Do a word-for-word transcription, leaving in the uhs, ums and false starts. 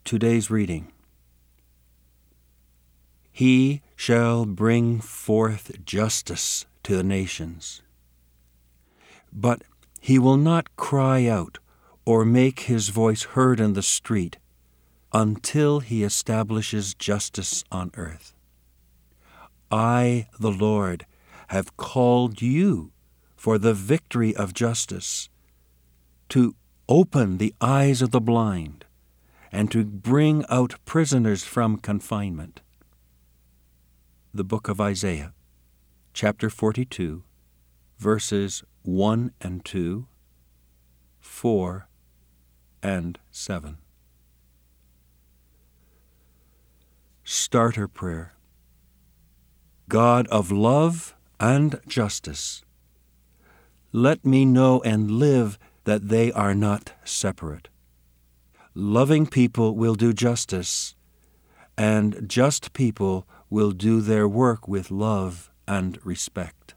Today's reading. He shall bring forth justice to the nations. But he will not cry out or make his voice heard in the street until he establishes justice on earth. I, the Lord, have called you for the victory of justice, to open the eyes of the blind, and to bring out prisoners from confinement. The book of Isaiah, chapter forty-two, verses one and two, four and seven. Starter Prayer. God of love and justice, let me know and live that they are not separate. Loving people will do justice, and just people will do their work with love and respect.